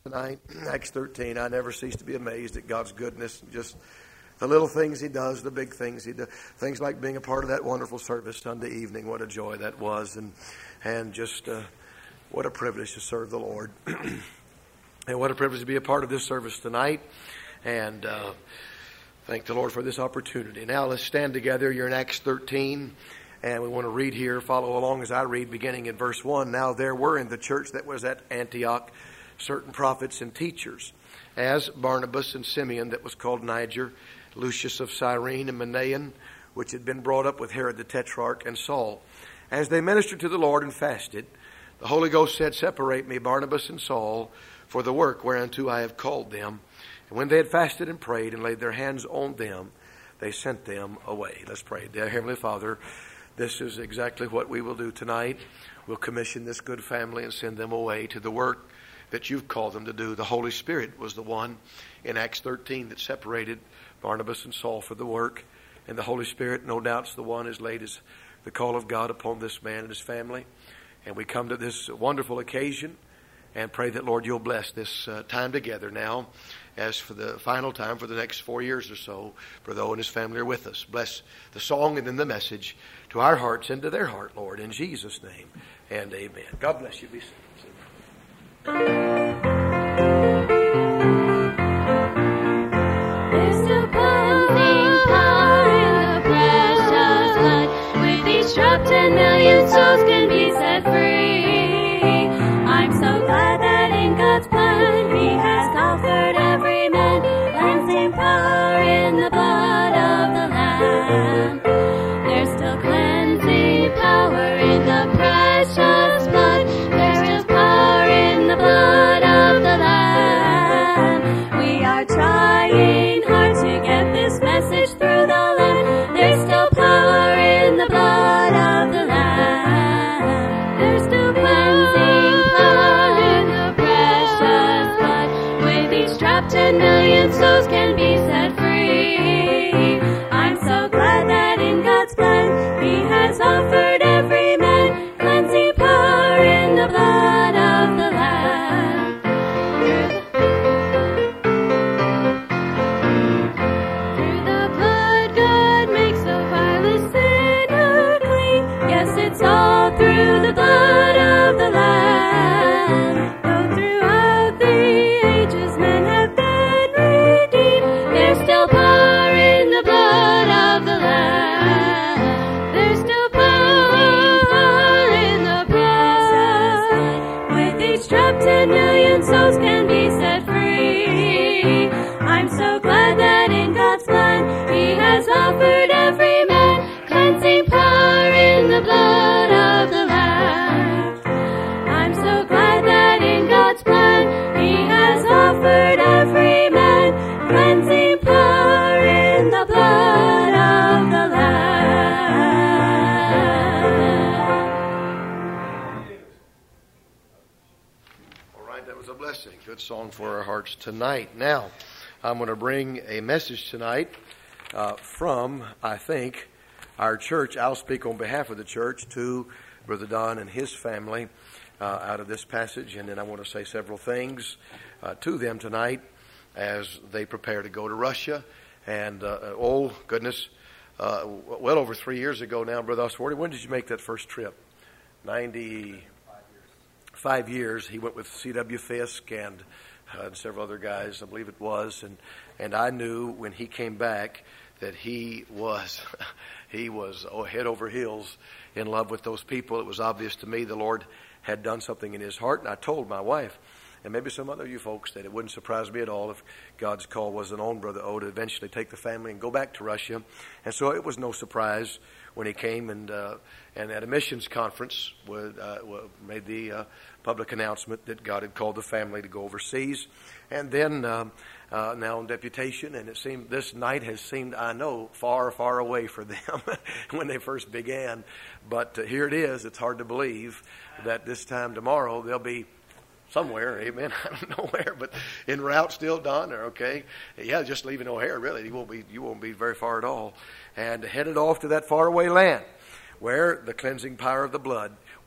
tonight, Acts 13. I never cease to be amazed at God's goodness. Just the little things He does, the big things He does. Things like being a part of that wonderful service Sunday evening. What a joy that was. And just what a privilege to serve the Lord. And what a privilege to be a part of this service tonight. And thank the Lord for this opportunity. Now let's stand together. You're in Acts 13. And we want to read here, follow along as I read, beginning in verse 1. Now there were in the church that was at Antioch certain prophets and teachers, as Barnabas and Simeon that was called Niger, Lucius of Cyrene, and Manaen, which had been brought up with Herod the Tetrarch, and Saul. As they ministered to the Lord and fasted, the Holy Ghost said, Separate me, Barnabas and Saul, for the work whereunto I have called them. And when they had fasted and prayed and laid their hands on them, they sent them away. Let's pray. Dear Heavenly Father, this is exactly what we will do tonight. We'll commission this good family and send them away to the work that you've called them to do. The Holy Spirit was the one in Acts 13 that separated Barnabas and Saul for the work. And the Holy Spirit, no doubt, is the one who has laid the call of God upon this man and his family. And we come to this wonderful occasion and pray that, Lord, you'll bless this time together now as for the final time for the next 4 years or so, for though and his family are with us. Bless the song and then the message to our hearts and to their heart, Lord, in Jesus' name, and amen. God bless you. Be seated. There's still cleansing power in the precious blood. With each drop, 10 million souls can be set free. I'm so glad that in God's plan He has offered every man cleansing power in the blood of the Lamb. There's still cleansing power in the precious blood. There's still power in the blood of the Lamb. We are trying hard to get this message through the land. There's still power in the blood of the Lamb. There's still cleansing power in the precious blood. With each drop, 10 million souls can be set free. I'm so glad that in God's plan He has offered every man cleansing power in the blood of the Lamb. Through the blood, God makes a vilest sinner clean. Yes, it's all through the blood of the Lamb. Though throughout the ages men have been redeemed, there's still power in the blood of the Lamb. There's still power in the precious blood. With each drop, 10 million souls can be set free. I'm so glad that in God's plan He has offered every man cleansing power in the blood of the Lamb. I'm so glad that in God's plan He has offered every man cleansing power in the blood of the Lamb. All right, that was a blessing. Good song for our hearts tonight. Now, I'm going to bring a message tonight from, I think, our church. I'll speak on behalf of the church to Brother Don and his family out of this passage, and then I want to say several things to them tonight as they prepare to go to Russia. And, oh, goodness, well over 3 years ago now, Brother Oswardy, when did you make that first trip? 95 years. He went with C.W. Fisk and several other guys, I believe it was. And I knew when he came back that he was head over heels in love with those people. It was obvious to me the Lord had done something in his heart. And I told my wife, and maybe some other of you folks, that it wouldn't surprise me at all if God's call wasn't on Brother O to eventually take the family and go back to Russia. And so it was no surprise when he came and at a missions conference made the public announcement that God had called the family to go overseas. And then now on deputation, and it seemed this night has seemed, I know, far, far away for them when they first began. But here it is. It's hard to believe that this time tomorrow they'll be somewhere, amen. I don't know where, but en route still, Don, or okay. Yeah, just leaving O'Hare, really. You won't be very far at all. And headed off to that faraway land where the cleansing power of the blood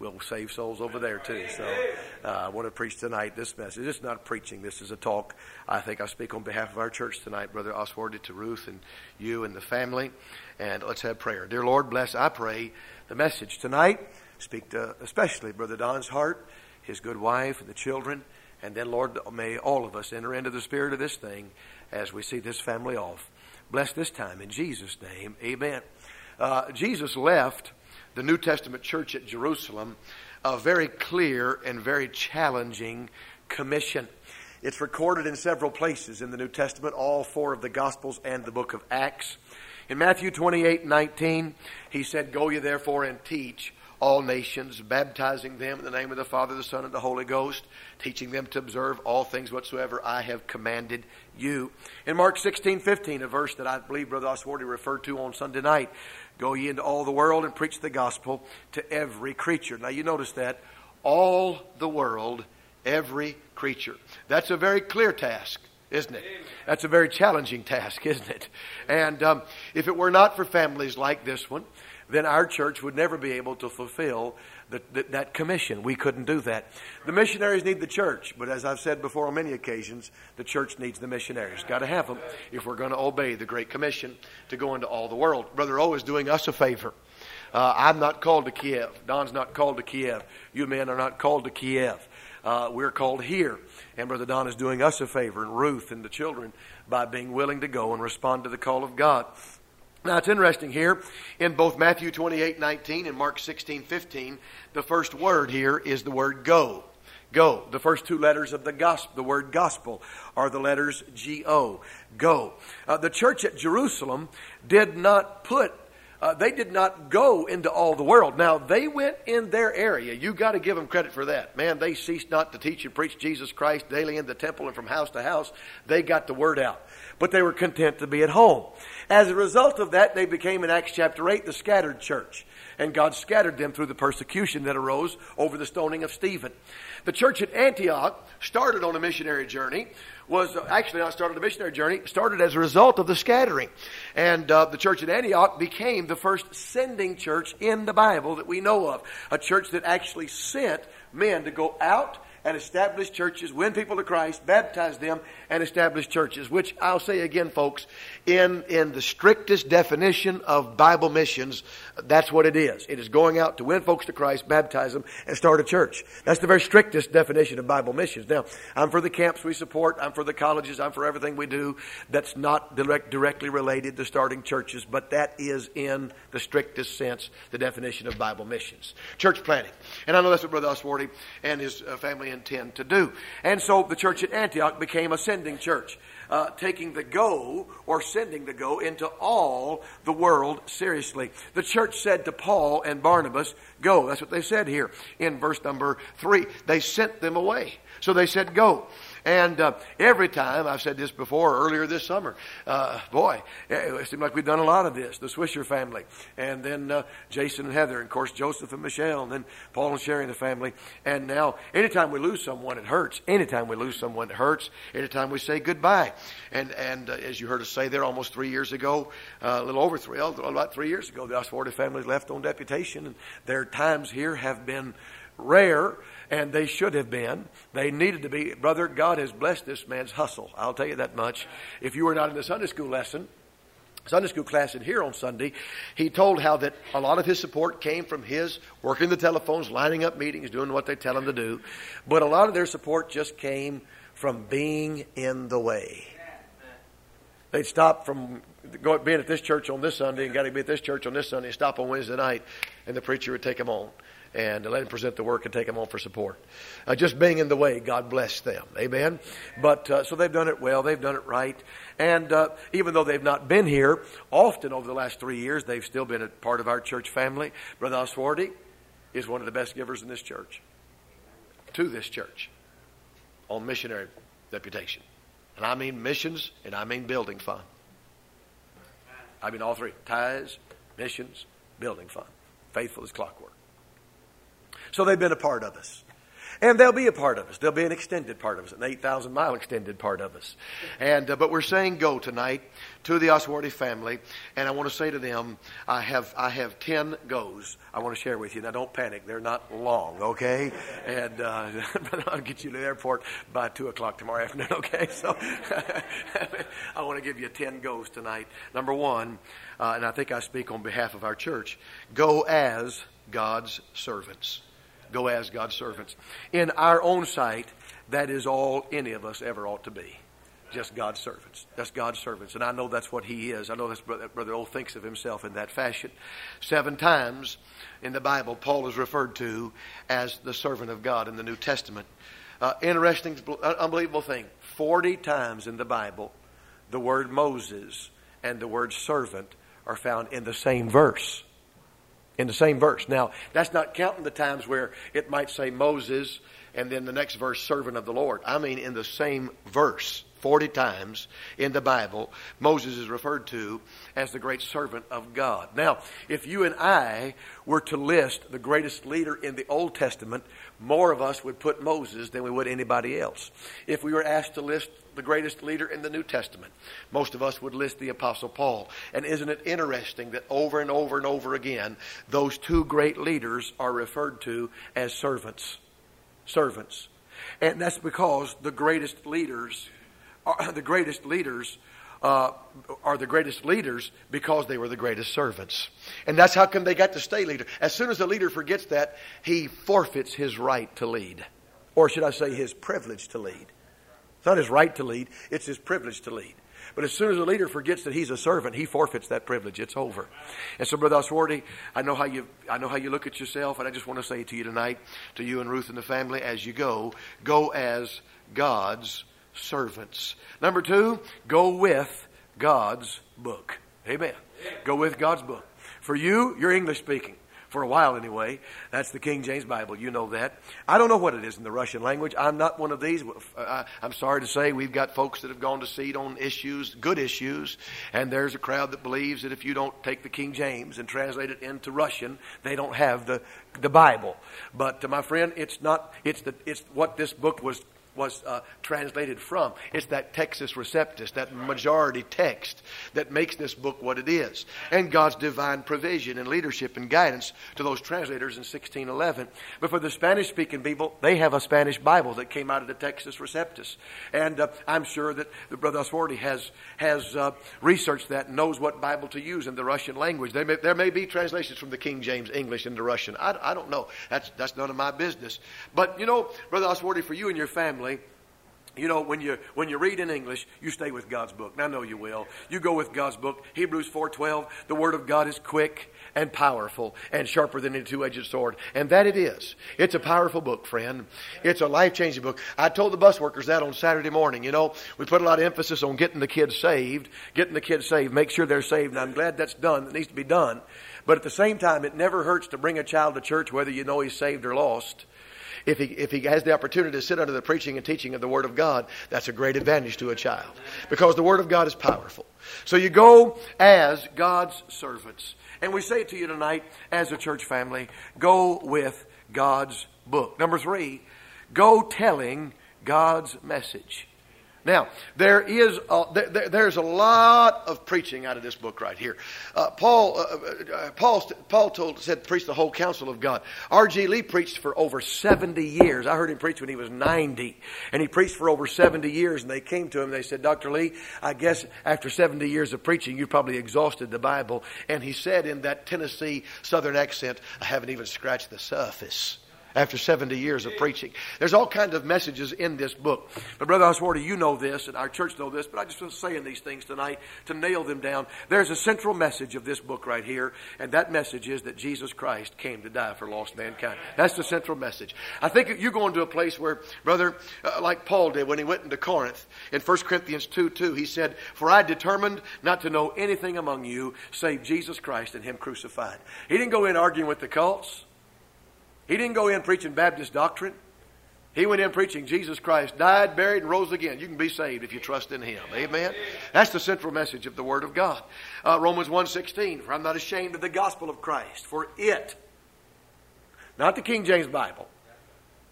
we'll save souls over there too. So I want to preach tonight this message. It's not preaching. This is a talk. I think I speak on behalf of our church tonight, Brother Oswardy, to Ruth and you and the family. And let's have prayer. Dear Lord, bless, I pray, the message tonight. Speak to especially Brother Don's heart, his good wife, and the children. And then, Lord, may all of us enter into the spirit of this thing as we see this family off. Bless this time in Jesus' name. Amen. Jesus left the New Testament church at Jerusalem a very clear and very challenging commission. It's recorded in several places in the New Testament, all four of the Gospels and the book of Acts. In Matthew 28:19, he said, "Go ye therefore and teach all nations, baptizing them in the name of the Father, the Son, and the Holy Ghost, teaching them to observe all things whatsoever I have commanded you." In Mark 16:15, a verse that I believe Brother Oswardy referred to on Sunday night, "Go ye into all the world and preach the gospel to every creature." Now you notice that, all the world, every creature. That's a very clear task, isn't it? That's a very challenging task, isn't it? And if it were not for families like this one, then our church would never be able to fulfill that commission. We couldn't do that. The missionaries need the church, but as I've said before on many occasions, the church needs the missionaries. Got to have them if we're going to obey the Great Commission to go into all the world. Brother O is doing us a favor. I'm not called to Kiev. Don's not called to Kiev. You men are not called to Kiev. We're called here. And Brother Don is doing us a favor, and Ruth and the children, by being willing to go and respond to the call of God. Now, it's interesting here, in both Matthew 28:19 and Mark 16:15, the first word here is the word go. Go. The first two letters of the gospel, the word gospel, are the letters G-O. Go. The church at Jerusalem did not go into all the world. Now, they went in their area. You got to give them credit for that. Man, they ceased not to teach and preach Jesus Christ daily in the temple and from house to house. They got the word out. But they were content to be at home. As a result of that, they became, in Acts chapter 8, the scattered church. And God scattered them through the persecution that arose over the stoning of Stephen. The church at Antioch started on a missionary journey. Started as a result of the scattering. And the church at Antioch became the first sending church in the Bible that we know of. A church that actually sent men to go out and establish churches, win people to Christ, baptize them, and establish churches. Which I'll say again, folks, in the strictest definition of Bible missions, that's what it is. It is going out to win folks to Christ, baptize them, and start a church. That's the very strictest definition of Bible missions. Now, I'm for the camps we support. I'm for the colleges. I'm for everything we do that's not directly related to starting churches. But that is, in the strictest sense, the definition of Bible missions. Church planting. And I know that's what Brother Oswardy and his family intend to do. And so the church at Antioch became a sending church, taking the go, or sending the go, into all the world seriously. The church said to Paul and Barnabas, go. That's what they said here in verse number 3. They sent them away. So they said, go. And every time, I've said this before, earlier this summer, it seemed like we've done a lot of this. The Swisher family, and then Jason and Heather, and of course Joseph and Michelle, and then Paul and Sherry and the family. And now, anytime we lose someone, it hurts. Anytime we lose someone, it hurts. Anytime we say goodbye. And as you heard us say there almost 3 years ago, about 3 years ago, the Oswardy family left on deputation, and their times here have been rare, and they should have been. They needed to be. Brother, God has blessed this man's hustle. I'll tell you that much. If you were not in the Sunday school class in here on Sunday, he told how that a lot of his support came from his working the telephones, lining up meetings, doing what they tell him to do. But a lot of their support just came from being in the way. They'd stop from being at this church on this Sunday and got to be at this church on this Sunday and stop on Wednesday night, and the preacher would take them on and let him present the work and take them on for support. Just being in the way, God bless them. Amen? But so they've done it well. They've done it right. And even though they've not been here often over the last 3 years, they've still been a part of our church family. Brother Oswardy is one of the best givers in this church, to this church, on missionary deputation. And I mean missions, and I mean building fund. I mean all three. Tithes, missions, building fund. Faithful as clockwork. So they've been a part of us. And they'll be a part of us. They'll be an extended part of us, an 8,000-mile extended part of us. But we're saying go tonight to the Oswardy family. And I want to say to them, I have 10 goes I want to share with you. Now, don't panic. They're not long, okay? And I'll get you to the airport by 2 o'clock tomorrow afternoon, okay? So I want to give you 10 goes tonight. Number one, and I think I speak on behalf of our church, go as God's servants. Go as God's servants. In our own sight, that is all any of us ever ought to be. Just God's servants. That's God's servants. And I know that's what he is. I know that's Brother O thinks of himself in that fashion. 7 times in the Bible, Paul is referred to as the servant of God in the New Testament. Interesting, unbelievable thing. 40 times in the Bible, the word Moses and the word servant are found in the same verse. In the same verse. Now, that's not counting the times where it might say Moses and then the next verse, servant of the Lord. I mean in the same verse. 40 times in the Bible, Moses is referred to as the great servant of God. Now, if you and I were to list the greatest leader in the Old Testament, more of us would put Moses than we would anybody else. If we were asked to list the greatest leader in the New Testament, most of us would list the Apostle Paul. And isn't it interesting that over and over and over again, those two great leaders are referred to as servants. Servants. And that's because the greatest leaders are the greatest leaders because they were the greatest servants. And that's how come they got to stay leader. As soon as the leader forgets that, he forfeits his right to lead. Or should I say his privilege to lead. It's not his right to lead, it's his privilege to lead. But as soon as the leader forgets that he's a servant, he forfeits that privilege. It's over. And so, Brother Oswardy, I know how you look at yourself, and I just want to say to you tonight, to you and Ruth and the family, as you go as God's servants. Number 2, go with God's book. Amen. Go with God's book. For you, you're English speaking. For a while anyway. That's the King James Bible. You know that. I don't know what it is in the Russian language. I'm not one of these. I'm sorry to say we've got folks that have gone to seed on issues, good issues, and there's a crowd that believes that if you don't take the King James and translate it into Russian, they don't have the Bible. But my friend, it's what this book was translated from. It's that Textus Receptus, that majority text that makes this book what it is. And God's divine provision and leadership and guidance to those translators in 1611. But for the Spanish-speaking people, they have a Spanish Bible that came out of the Textus Receptus. And I'm sure that the Brother Oswardy has researched that and knows what Bible to use in the Russian language. There may be translations from the King James English into Russian. I don't know. That's none of my business. But, Brother Oswardy, for you and your family, when you read in English, you stay with God's book. And I know you will. You go with God's book. Hebrews 4:12, the Word of God is quick and powerful and sharper than any two-edged sword. And that it is. It's a powerful book, friend. It's a life-changing book. I told the bus workers that on Saturday morning. We put a lot of emphasis on getting the kids saved. Make sure they're saved. And I'm glad that's done. It needs to be done. But at the same time, it never hurts to bring a child to church, whether you know he's saved or lost. If he has the opportunity to sit under the preaching and teaching of the Word of God, that's a great advantage to a child. Because the Word of God is powerful. So you go as God's servants. And we say to you tonight, as a church family, go with God's book. Number 3, go telling God's message. Now, there's a lot of preaching out of this book right here. Paul said, preach the whole counsel of God. R.G. Lee preached for over 70 years. I heard him preach when he was 90. And he preached for over 70 years. And they came to him and they said, Dr. Lee, I guess after 70 years of preaching, you probably exhausted the Bible. And he said in that Tennessee Southern accent, I haven't even scratched the surface. After 70 years of preaching. There's all kinds of messages in this book. But Brother Oswardy, you know this, and our church know this, but I just want to say in these things tonight to nail them down. There's a central message of this book right here, and that message is that Jesus Christ came to die for lost mankind. That's the central message. I think you go into a place where, brother, like Paul did when he went into Corinth, in 1 Corinthians 2:2, he said, for I determined not to know anything among you save Jesus Christ and Him crucified. He didn't go in arguing with the cults. He didn't go in preaching Baptist doctrine. He went in preaching Jesus Christ died, buried, and rose again. You can be saved if you trust in Him. Amen? That's the central message of the Word of God. Romans 1:16, for I'm not ashamed of the gospel of Christ, for it, not the King James Bible,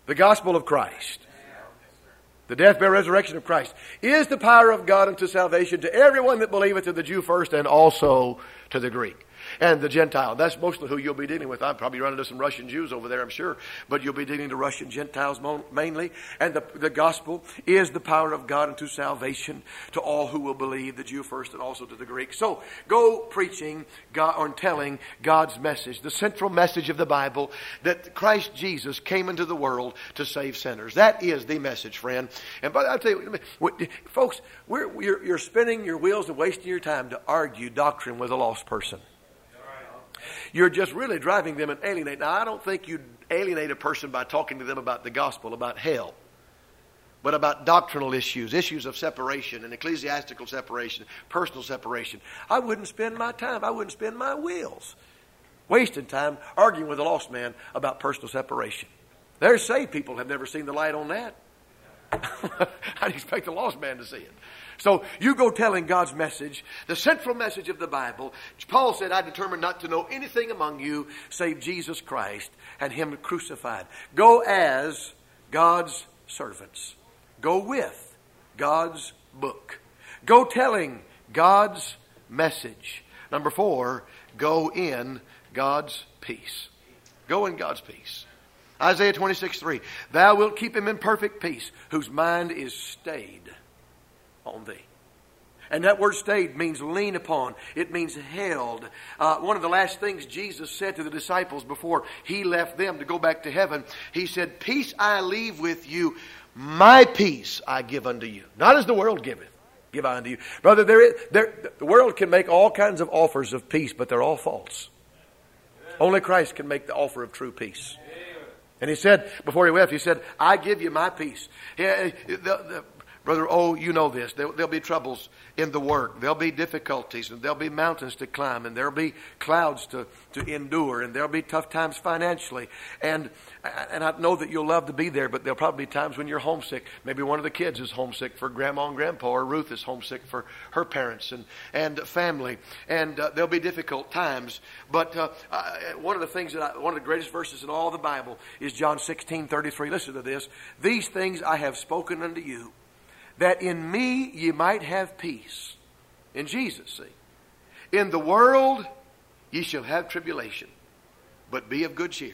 The gospel of Christ, the death, burial, resurrection of Christ, is the power of God unto salvation to everyone that believeth, to the Jew first and also to the Greek. And the Gentile. That's mostly who you'll be dealing with. I'm probably running into some Russian Jews over there, I'm sure. But you'll be dealing to Russian Gentiles mainly. And the gospel is the power of God unto salvation to all who will believe, the Jew first and also to the Greek. So go preaching God, or telling God's message, the central message of the Bible, that Christ Jesus came into the world to save sinners. That is the message, friend. And but I'll tell you, folks, you're spinning your wheels and wasting your time to argue doctrine with a lost person. You're just really driving them and alienate. Now, I don't think you alienate a person by talking to them about the gospel, about hell, but about doctrinal issues, issues of separation and ecclesiastical separation, personal separation. I wouldn't spend my time, I wouldn't spend my wheels wasting time arguing with a lost man about personal separation. There's saved people have never seen the light on that. I'd expect a lost man to see it. So you go telling God's message, the central message of the Bible. Paul said, I determined not to know anything among you save Jesus Christ and Him crucified. Go as God's servants. Go with God's book. Go telling God's message. Number 4, go in God's peace. Go in God's peace. Isaiah 26:3. Thou wilt keep him in perfect peace, whose mind is stayed on thee. And that word stayed means lean upon. It means held. One of the last things Jesus said to the disciples before He left them to go back to heaven, He said, peace I leave with you, my peace I give unto you. Not as the world giveth, give I unto you. Brother, the world can make all kinds of offers of peace, but they're all false. Only Christ can make the offer of true peace. And He said, before He left, He said, I give you my peace. Brother, oh, you know this. There'll be troubles in the work. There'll be difficulties, and there'll be mountains to climb, and there'll be clouds to endure, and there'll be tough times financially. And I know that you'll love to be there, but there'll probably be times when you're homesick. Maybe one of the kids is homesick for grandma and grandpa, or Ruth is homesick for her parents and family. And there'll be difficult times. But one of the greatest verses in all the Bible is John 16:33. Listen to this. These things I have spoken unto you, that in me ye might have peace. In Jesus, see. In the world ye shall have tribulation, but be of good cheer.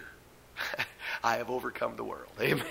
I have overcome the world. Amen.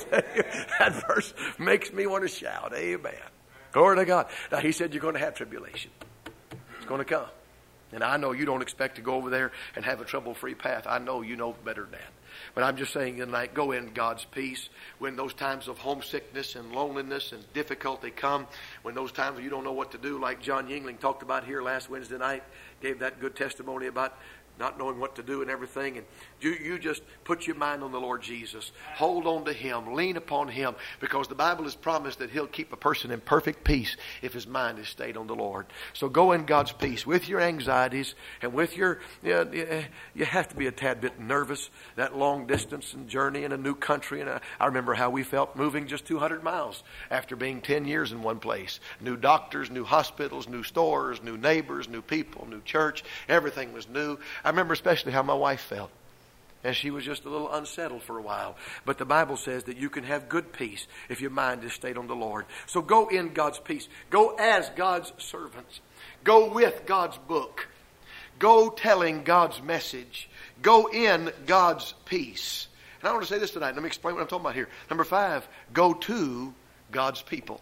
That verse makes me want to shout. Amen. Glory to God. Now, He said you're going to have tribulation. It's going to come. And I know you don't expect to go over there and have a trouble-free path. I know you know better than that. But I'm just saying tonight, go in God's peace. When those times of homesickness and loneliness and difficulty come, when those times when you don't know what to do, like John Yingling talked about here last Wednesday night, gave that good testimony about not knowing what to do and everything. And you just put your mind on the Lord Jesus. Hold on to Him. Lean upon Him. Because the Bible has promised that He'll keep a person in perfect peace if his mind is stayed on the Lord. So go in God's peace with your anxieties and with your... you have to be a tad bit nervous. That long distance and journey in a new country. And I remember how we felt moving just 200 miles after being 10 years in one place. New doctors, new hospitals, new stores, new neighbors, new people, new church. Everything was new. I remember especially how my wife felt. And she was just a little unsettled for a while. But the Bible says that you can have good peace if your mind is stayed on the Lord. So go in God's peace. Go as God's servants. Go with God's book. Go telling God's message. Go in God's peace. And I want to say this tonight. Let me explain what I'm talking about here. Number 5, go to God's people.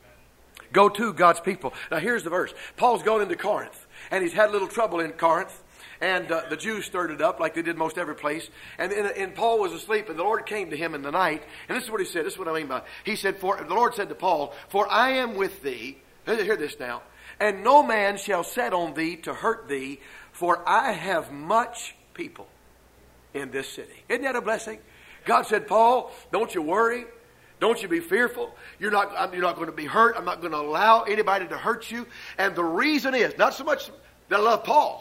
Go to God's people. Now here's the verse. Paul's gone into Corinth. And he's had a little trouble in Corinth. And the Jews stirred it up like they did most every place. And Paul was asleep, and the Lord came to him in the night. And this is what he said. This is what I mean by it. He said, the Lord said to Paul, for I am with thee. Hear this now. And no man shall set on thee to hurt thee, for I have much people in this city. Isn't that a blessing? God said, Paul, don't you worry. Don't you be fearful. You're not going to be hurt. I'm not going to allow anybody to hurt you. And the reason is, not so much that I love Paul,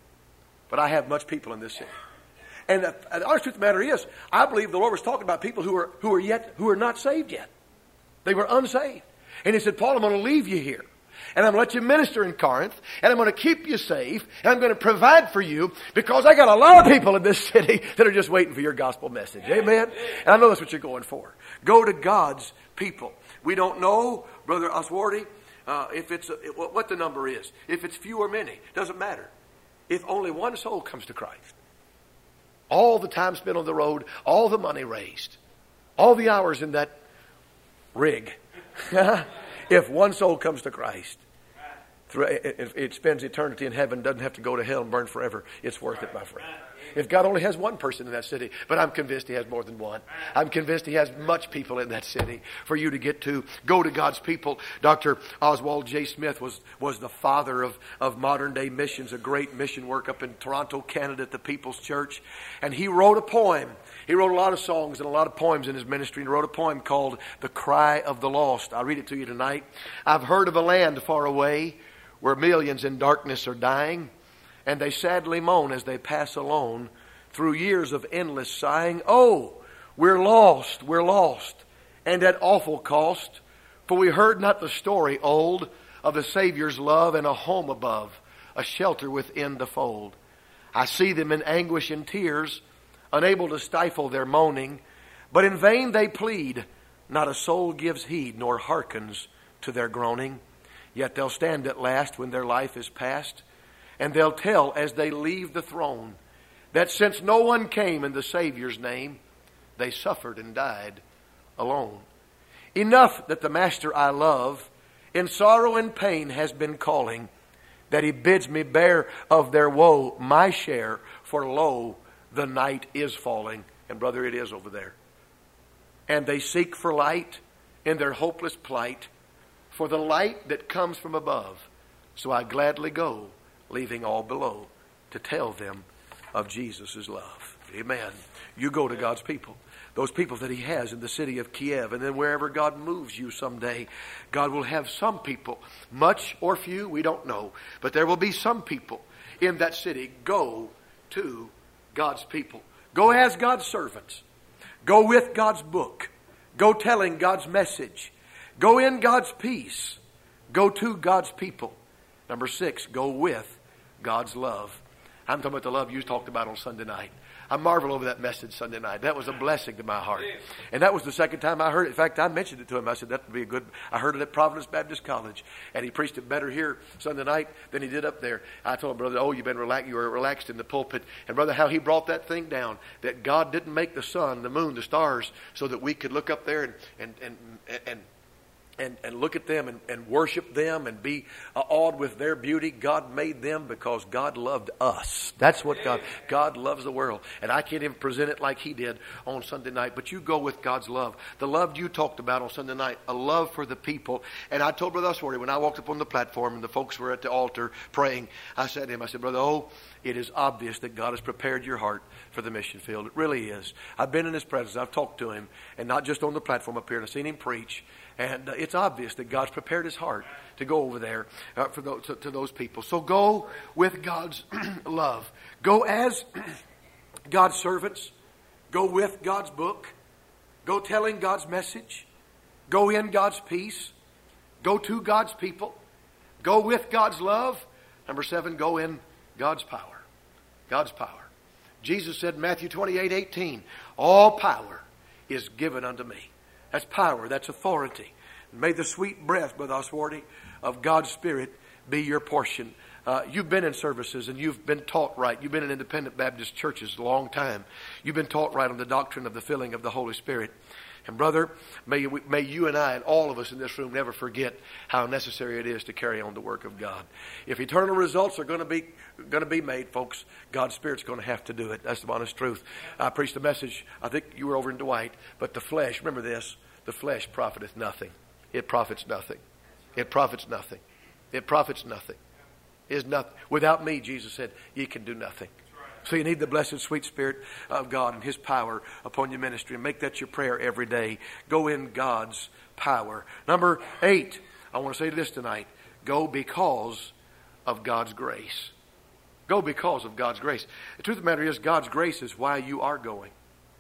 but I have much people in this city. And the honest truth of the matter is, I believe the Lord was talking about people who are not saved yet. They were unsaved. And He said, Paul, I'm going to leave you here. And I'm going to let you minister in Corinth. And I'm going to keep you safe. And I'm going to provide for you because I got a lot of people in this city that are just waiting for your gospel message. Amen? And I know that's what you're going for. Go to God's people. We don't know, Brother Oswardy, what the number is. If it's few or many, doesn't matter. If only one soul comes to Christ, all the time spent on the road, all the money raised, all the hours in that rig, if one soul comes to Christ, it spends eternity in heaven, doesn't have to go to hell and burn forever, it's worth it, my friend. If God only has one person in that city, but I'm convinced He has more than one. I'm convinced He has much people in that city for you to get to. Go to God's people. Dr. Oswald J. Smith was the father of modern day missions, a great mission work up in Toronto, Canada at the People's Church. And he wrote a poem. He wrote a lot of songs and a lot of poems in his ministry, and wrote a poem called The Cry of the Lost. I'll read it to you tonight. I've heard of a land far away where millions in darkness are dying, and they sadly moan as they pass alone through years of endless sighing. Oh, we're lost, and at awful cost, for we heard not the story old of the Savior's love and a home above, a shelter within the fold. I see them in anguish and tears, unable to stifle their moaning, but in vain they plead. Not a soul gives heed nor hearkens to their groaning. Yet they'll stand at last when their life is past, and they'll tell as they leave the throne that since no one came in the Savior's name, they suffered and died alone. Enough that the Master I love in sorrow and pain has been calling, that He bids me bear of their woe my share, for lo, the night is falling. And brother, it is over there. And they seek for light in their hopeless plight, for the light that comes from above. So I gladly go, leaving all below, to tell them of Jesus' love. Amen. You go to God's people. Those people that He has in the city of Kiev. And then wherever God moves you someday, God will have some people, much or few, we don't know. But there will be some people in that city. Go to God's people. Go as God's servants. Go with God's book. Go telling God's message. Go in God's peace. Go to God's people. Number 6, go with God's love. I'm talking about the love you talked about on Sunday night. I marvel over that message Sunday night. That was a blessing to my heart. And that was the second time I heard it. In fact, I mentioned it to him. I said, that would be a good... I heard it at Providence Baptist College. And he preached it better here Sunday night than he did up there. I told him, brother, you were relaxed in the pulpit. And brother, how he brought that thing down. That God didn't make the sun, the moon, the stars so that we could look up there and look at them and worship them and be awed with their beauty. God made them because God loved us. That's what God loves the world. And I can't even present it like he did on Sunday night. But you go with God's love. The love you talked about on Sunday night. A love for the people. And I told Brother Oswardy when I walked up on the platform and the folks were at the altar praying, I said to him, brother, it is obvious that God has prepared your heart for the mission field. It really is. I've been in His presence. I've talked to Him. And not just on the platform up here. And I've seen Him preach. And it's obvious that God's prepared His heart to go over there to those people. So go with God's love. Go as God's servants. Go with God's book. Go telling God's message. Go in God's peace. Go to God's people. Go with God's love. Number 7, go in God's power. God's power. Jesus said in Matthew 28:18, all power is given unto me. That's power. That's authority. May the sweet breath, Brother Oswardy, of God's Spirit be your portion. You've been in services and you've been taught right. You've been in independent Baptist churches a long time. You've been taught right on the doctrine of the filling of the Holy Spirit. And brother, may you and I and all of us in this room never forget how necessary it is to carry on the work of God. If eternal results are going to be made, folks, God's Spirit's going to have to do it. That's the honest truth. I preached a message, I think you were over in Dwight, but the flesh, remember this, the flesh profiteth nothing. It profits nothing. It profits nothing. It profits nothing. Is nothing. Without me, Jesus said, ye can do nothing. So you need the blessed, sweet Spirit of God and His power upon your ministry. And make that your prayer every day. Go in God's power. Number 8, I want to say this tonight. Go because of God's grace. Go because of God's grace. The truth of the matter is, God's grace is why you are going.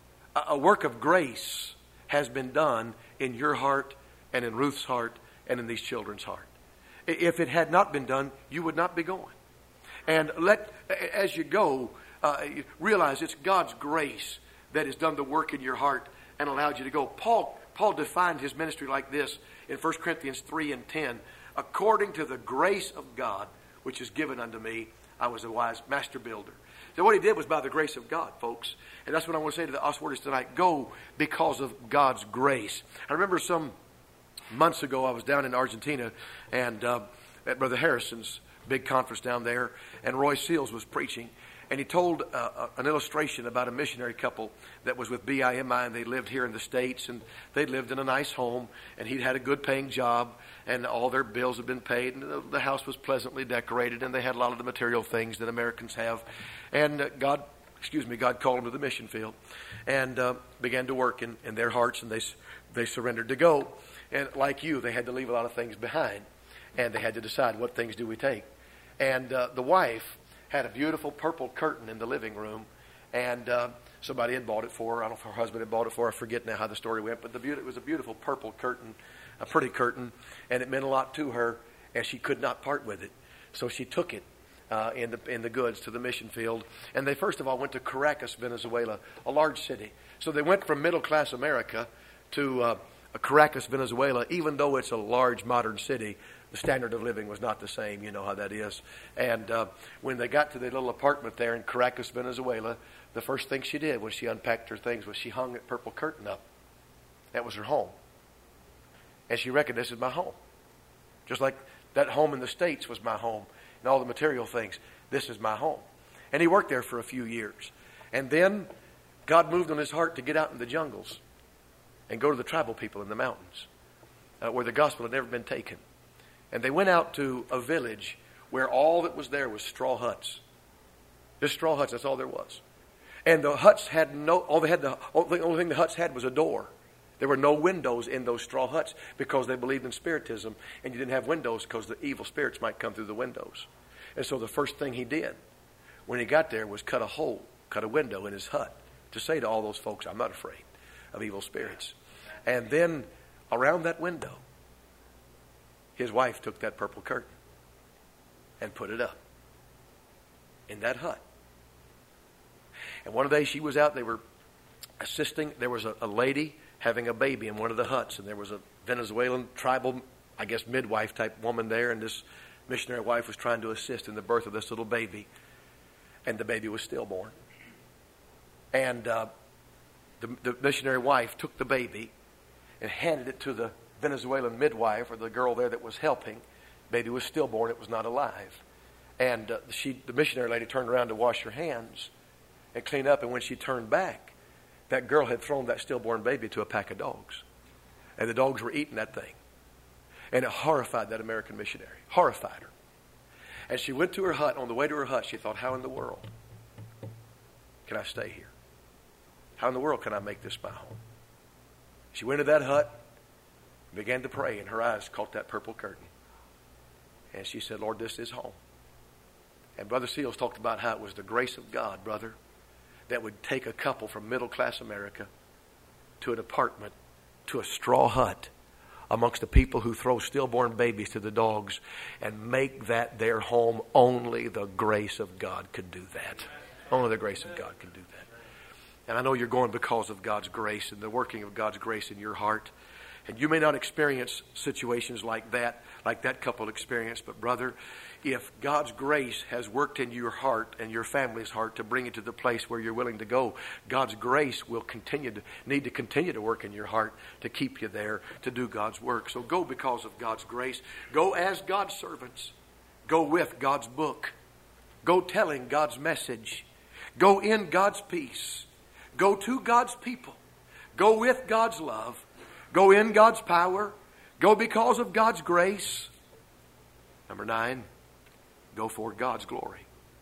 A work of grace has been done in your heart and in Ruth's heart and in these children's heart. If it had not been done, you would not be going. And as you go, realize it's God's grace that has done the work in your heart and allowed you to go. Paul defined his ministry like this in 1 Corinthians 3 and 10. According to the grace of God, which is given unto me, I was a wise master builder. So what he did was by the grace of God, folks. And that's what I want to say to the Oswardies tonight. Go because of God's grace. I remember some months ago I was down in Argentina and at Brother Harrison's big conference down there, and Roy Seals was preaching. And he told an illustration about a missionary couple that was with BIMI, and they lived here in the States, and they lived in a nice home, and he'd had a good paying job, and all their bills had been paid, and the house was pleasantly decorated, and they had a lot of the material things that Americans have. And God called them to the mission field and began to work in their hearts, and they surrendered to go. And like you, they had to leave a lot of things behind, and they had to decide what things do we take. And the wife had a beautiful purple curtain in the living room, and somebody had bought it for her. I don't know if her husband had bought it for her. I forget now how the story went, but it was a beautiful purple curtain, a pretty curtain, and it meant a lot to her, and she could not part with it. So she took it in the goods to the mission field, and they first of all went to Caracas, Venezuela, a large city. So they went from middle-class America to Caracas, Venezuela. Even though it's a large modern city, the standard of living was not the same. You know how that is. And when they got to their little apartment there in Caracas, Venezuela, the first thing she did when she unpacked her things was she hung that purple curtain up. That was her home. And she reckoned, this is my home. Just like that home in the States was my home and all the material things. This is my home. And he worked there for a few years. And then God moved on his heart to get out in the jungles and go to the tribal people in the mountains where the gospel had never been taken. And they went out to a village where all that was there was straw huts. Just straw huts, that's all there was. And the huts had the only thing the huts had was a door. There were no windows in those straw huts because they believed in spiritism, and you didn't have windows because the evil spirits might come through the windows. And so the first thing he did when he got there was cut a window in his hut to say to all those folks, I'm not afraid of evil spirits. And then around that window, his wife took that purple curtain and put it up in that hut. And one day she was out, they were assisting, there was a lady having a baby in one of the huts, and there was a Venezuelan tribal, I guess, midwife type woman there, and this missionary wife was trying to assist in the birth of this little baby, and the baby was stillborn. And the missionary wife took the baby and handed it to the Venezuelan midwife, or the girl there that was helping. Baby was stillborn, it was not alive. And the missionary lady turned around to wash her hands and clean up, and when she turned back, that girl had thrown that stillborn baby to a pack of dogs. And the dogs were eating that thing. And it horrified that American missionary. Horrified her. And she went to her hut. On the way to her hut, she thought, how in the world can I stay here? How in the world can I make this my home? She went to that hut, began to pray, and her eyes caught that purple curtain. And she said, Lord, this is home. And Brother Seals talked about how it was the grace of God, brother, that would take a couple from middle-class America to an apartment, to a straw hut, amongst the people who throw stillborn babies to the dogs, and make that their home. Only the grace of God could do that. Only the grace of God can do that. And I know you're going because of God's grace and the working of God's grace in your heart. And you may not experience situations like that couple experienced, but brother, if God's grace has worked in your heart and your family's heart to bring you to the place where you're willing to go, God's grace will need to continue to work in your heart to keep you there to do God's work. So go because of God's grace. Go as God's servants. Go with God's book. Go telling God's message. Go in God's peace. Go to God's people. Go with God's love. Go in God's power. Go because of God's grace. Number 9, go for God's glory.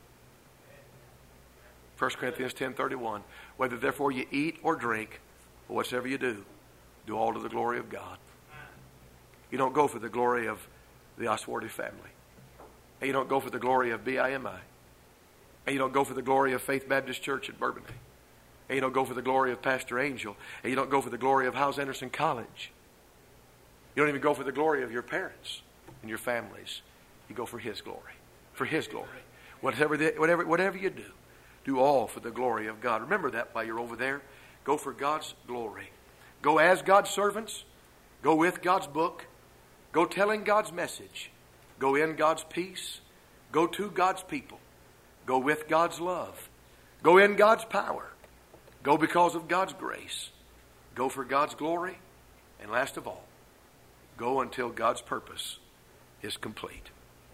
1 Corinthians 10:31. Whether therefore you eat or drink, or whatsoever you do all to the glory of God. You don't go for the glory of the Oswardy family. And you don't go for the glory of BIMI. And you don't go for the glory of Faith Baptist Church at Bourbonnais. And you don't go for the glory of Pastor Angel. And you don't go for the glory of Howes Anderson College. You don't even go for the glory of your parents and your families, you go for His glory. For His glory. Whatever you do all for the glory of God. Remember that while you're over there. Go for God's glory. Go as God's servants. Go with God's book. Go telling God's message. Go in God's peace. Go to God's people. Go with God's love. Go in God's power. Go because of God's grace. Go for God's glory. And last of all, go until God's purpose is complete.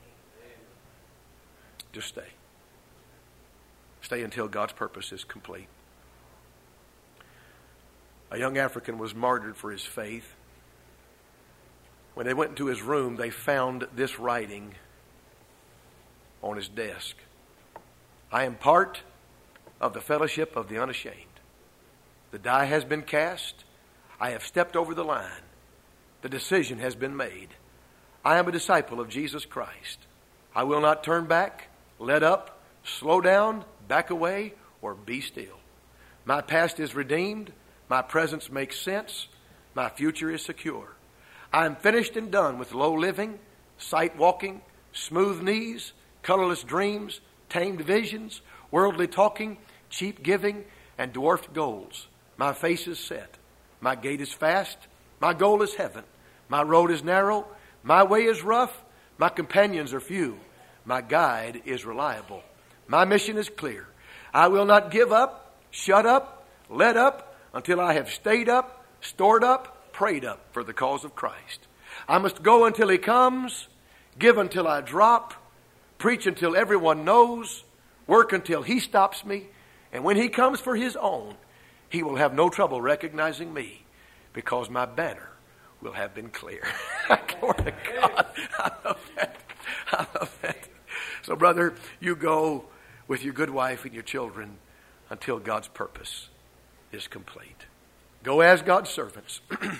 Just stay. Stay until God's purpose is complete. A young African was martyred for his faith. When they went into his room, they found this writing on his desk. I am part of the fellowship of the unashamed. The die has been cast. I have stepped over the line. The decision has been made. I am a disciple of Jesus Christ. I will not turn back, let up, slow down, back away, or be still. My past is redeemed. My presence makes sense. My future is secure. I am finished and done with low living, sight walking, smooth knees, colorless dreams, tamed visions, worldly talking, cheap giving, and dwarfed goals. My face is set. My gate is fast. My goal is heaven. My road is narrow. My way is rough. My companions are few. My guide is reliable. My mission is clear. I will not give up, shut up, let up, until I have stayed up, stored up, prayed up for the cause of Christ. I must go until He comes, give until I drop, preach until everyone knows, work until He stops me, and when He comes for His own, He will have no trouble recognizing me, because my banner will have been clear. Glory to God. I love that. I love that. So, brother, you go with your good wife and your children until God's purpose is complete. Go as God's servants.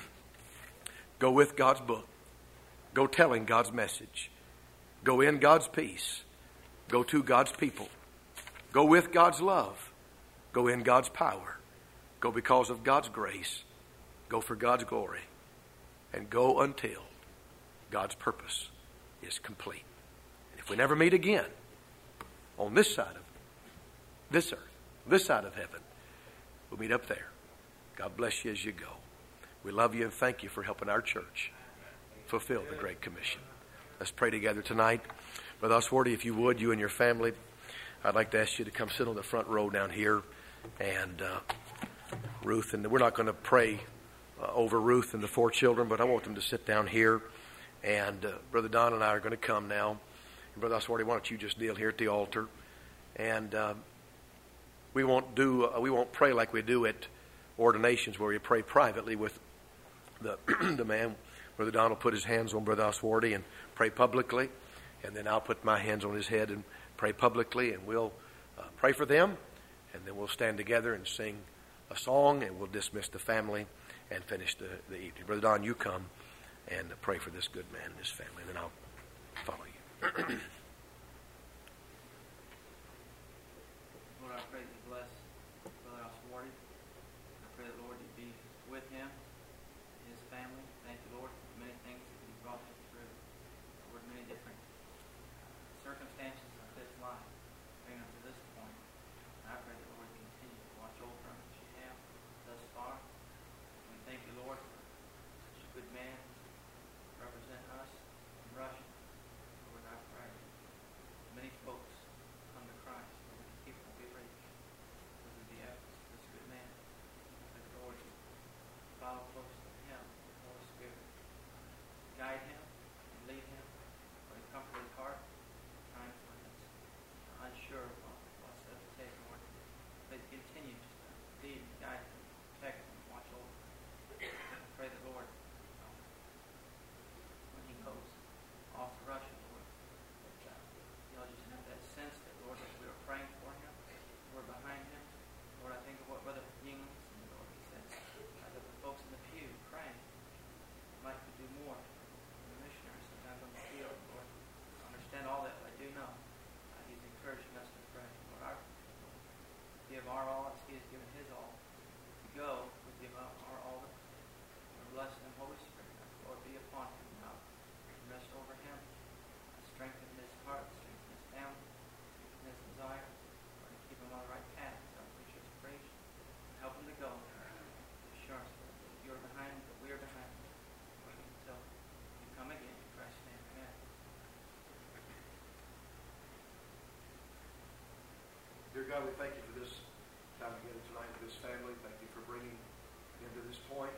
Go with God's book. Go telling God's message. Go in God's peace. Go to God's people. Go with God's love. Go in God's power. Go because of God's grace. Go for God's glory. And go until God's purpose is complete. And if we never meet again on this side of this earth, this side of heaven, we'll meet up there. God bless you as you go. We love you and thank you for helping our church fulfill the Great Commission. Let's pray together tonight. Brother Oswarty, if you would, you and your family, I'd like to ask you to come sit on the front row down here. And Ruth, and we're not going to pray over Ruth and the 4 children, but I want them to sit down here. And Brother Don and I are going to come now. And Brother Oswarty, why don't you just kneel here at the altar? And we won't pray like we do at ordinations where we pray privately with the man. Brother Don will put his hands on Brother Oswarty and pray publicly, and then I'll put my hands on his head and pray publicly, and we'll pray for them, and then we'll stand together and sing a song, and we'll dismiss the family and finish the evening. Brother Don, you come and pray for this good man and his family, and then I'll follow you. Lord, I pray that you bless Brother Oswarty. I pray that, Lord, you be with him and his family. Thank you, Lord, for many things that you brought him through. Lord, many different circumstances of his life, bringing him to this point. And I pray that, Lord, you continue to watch over him as you have thus far. We thank you, Lord, for such a good man to represent us in Russia. Lord, I pray many folks come to Christ, Lord, people will be reached because of the efforts of this good man. That, Lord, you follow close to him, the Holy Spirit. Guide him and lead him, for the comfort of his heart, times when it's unsure of what step to take, Lord. But continue just to lead and guide him, protect him, watch over him. I pray that, Lord, when he goes off to Russia, Lord, that you'll just have that sense that, Lord, that we are praying for him, we're behind him. Lord, I think of what Brother Yingling said, Lord, he said that the folks in the pew praying might do more than the missionaries sometimes on the field, Lord. I understand all that, but I do know he's encouraging us to pray. Lord, give our all as he has given his all. To go, we give up our all. Lord, bless him, Holy Spirit. Lord, be upon him now. Rest over him. God, we thank you for this time together tonight with this family. Thank you for bringing them to this point.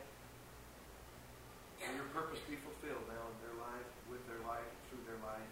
May your purpose be fulfilled now in their life, with their life, through their life.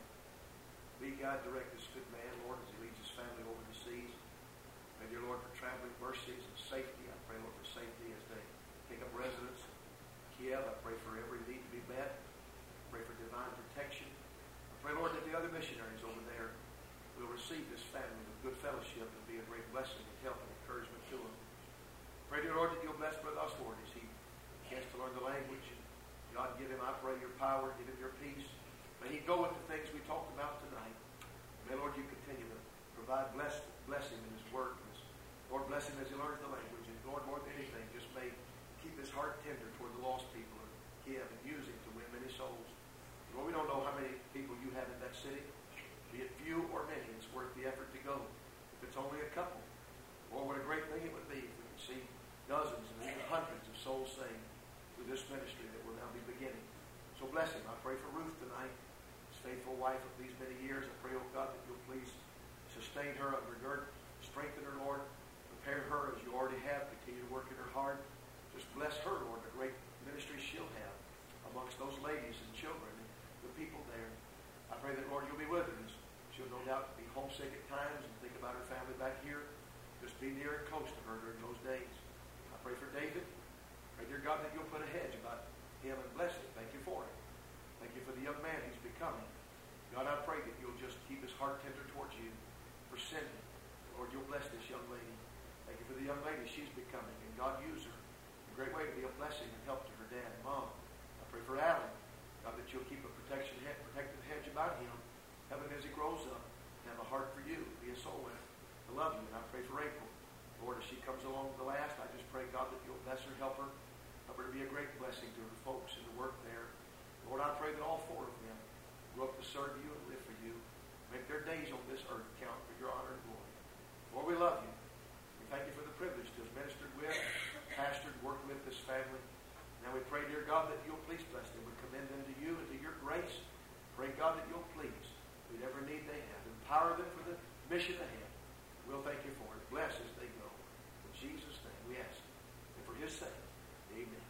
Be God, direct this good man, Lord, as he leads his family over the seas. May dear Lord, for traveling mercies and safety. I pray, Lord, for safety as they take up residence in Kiev. I pray for every need to be met. I pray for divine protection. I pray, Lord, that the other missionaries over there will receive this family with good fellowship and be a great blessing and help and encouragement to them. Pray, dear Lord, that you'll bless Brother Oswald as he has to learn the language. God, give him, I pray, your power, give him your peace. May he go with the things we talked about tonight. May, Lord, you continue to provide blessing in his work. Lord, bless him as he learns the language. And Lord, more than anything, just may keep his heart tender toward the lost people of Kiev and use him to win many souls. Lord, we don't know how many people you have in that city. Be it few or many, it's worth the effort to go. If it's only a couple, Lord, what a great thing it would be if we could see dozens and even hundreds of souls saved through this ministry that will now be beginning. So bless him. I pray for Ruth tonight, his faithful wife of these many years. I pray, oh God, that you'll please sustain her, undergird, strengthen her, Lord. Prepare her as you already have. Continue to work in her heart. Just bless her, Lord, the great ministry she'll have amongst those ladies and children and the people there. I pray that, Lord, you'll be with her. She'll no doubt be homesick at times and think about her family back here. Just be near and close to her during those days. I pray for David. Pray, dear God, that you'll put a hedge about him and bless him. Thank you for him. Thank you for the young man he's becoming. God, I pray that you'll just keep his heart tender towards you for sending. Lord, you'll bless this young lady. Thank you for the young lady she's becoming. And God, use her in a great way to be a blessing and help to her dad and mom. I pray for Alan. God, that you'll keep a protective hedge about him. Heaven as he grows up, have a heart for you, be a soul winner. I love you, and I pray for April. Lord, as she comes along to the last, I just pray, God, that you'll bless her, help her to be a great blessing to her folks and to work there. Lord, I pray that all four of them grow up to serve you and live for you. Make their days on this earth count for your honor and glory. Lord, we love you. We thank you for the privilege to have ministered with, pastored, worked with this family. Now we pray, dear God, that you'll please bless them. We commend them to you and to your grace. Pray, God, that you'll please whatever need they have. Empower them for the mission ahead. We'll thank you for it. Bless as they go. In Jesus' name we ask. And for his sake, amen.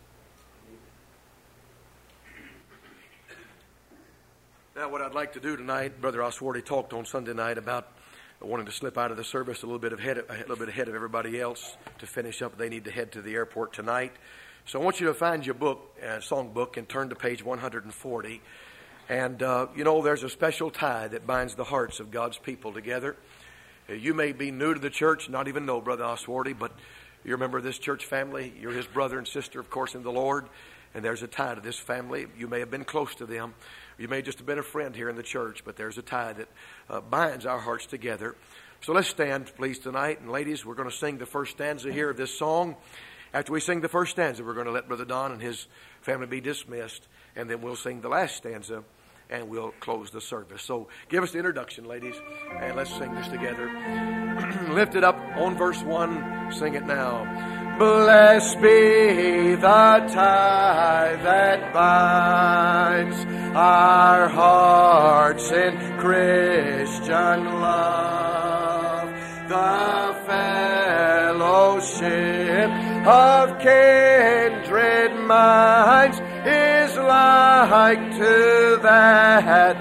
Amen. Now what I'd like to do tonight, Brother Oswarty talked on Sunday night about wanting to slip out of the service a little bit ahead of everybody else to finish up. They need to head to the airport tonight. So I want you to find your book, song book, and turn to page 140. And, there's a special tie that binds the hearts of God's people together. You may be new to the church, not even know Brother Oswarty, but you're a member of this church family. You're his brother and sister, of course, in the Lord. And there's a tie to this family. You may have been close to them. You may just have been a friend here in the church, but there's a tie that binds our hearts together. So let's stand, please, tonight. And ladies, we're going to sing the first stanza here of this song. After we sing the first stanza, we're going to let Brother Don and his family be dismissed. And then we'll sing the last stanza, and we'll close the service. So give us the introduction, ladies, and let's sing this together. Lift it up on verse 1. Sing it now. Blessed be the tie that binds our hearts in Christian love, the fellowship of kindred minds is like to that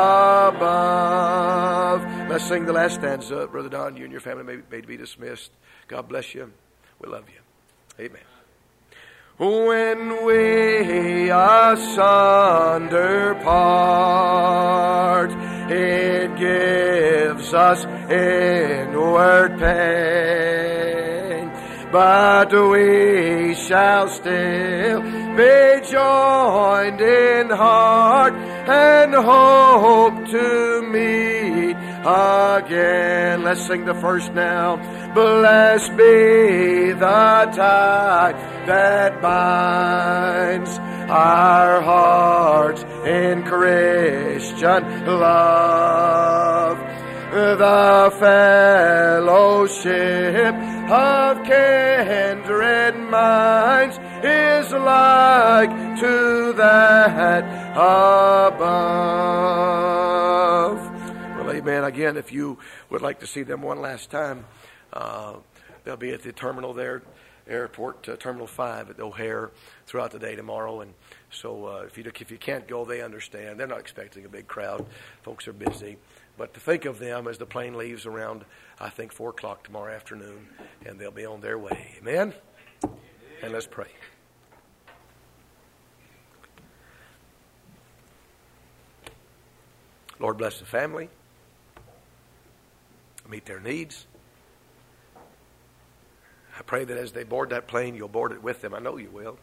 above. Let's sing the last stanza. Brother Don, you and your family may be dismissed. God bless you. We love you. Amen. When we asunder part, it gives us inward pain, but we shall still be joined in heart and hope to meet again. Let's sing the first now. Blessed be the tie that binds our hearts in Christian love, the fellowship of kindred minds is like to that above. Well, amen. Again, if you would like to see them one last time, They'll be at the terminal there, airport, Terminal 5 at O'Hare throughout the day tomorrow. And so if you can't go, they understand. They're not expecting a big crowd. Folks are busy. But to think of them as the plane leaves around, I think, 4 o'clock tomorrow afternoon, and they'll be on their way. Amen? And let's pray. Lord, bless the family. Meet their needs. I pray that as they board that plane, you'll board it with them. I know you will.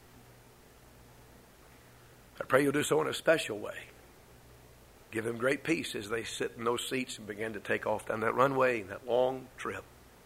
I pray you'll do so in a special way. Give them great peace as they sit in those seats and begin to take off down that runway and that long trip.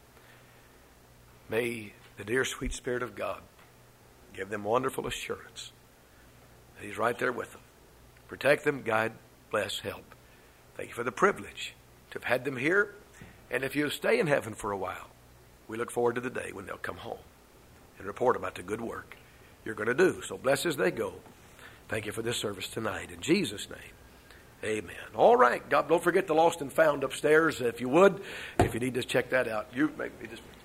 May the dear sweet Spirit of God give them wonderful assurance that He's right there with them. Protect them, guide, bless, help. Thank you for the privilege to have had them here. And if you'll stay in heaven for a while, we look forward to the day when they'll come home and report about the good work you're going to do. So bless as they go. Thank you for this service tonight. In Jesus' name, amen. All right. God, don't forget the lost and found upstairs, if you would. If you need to check that out, you maybe just...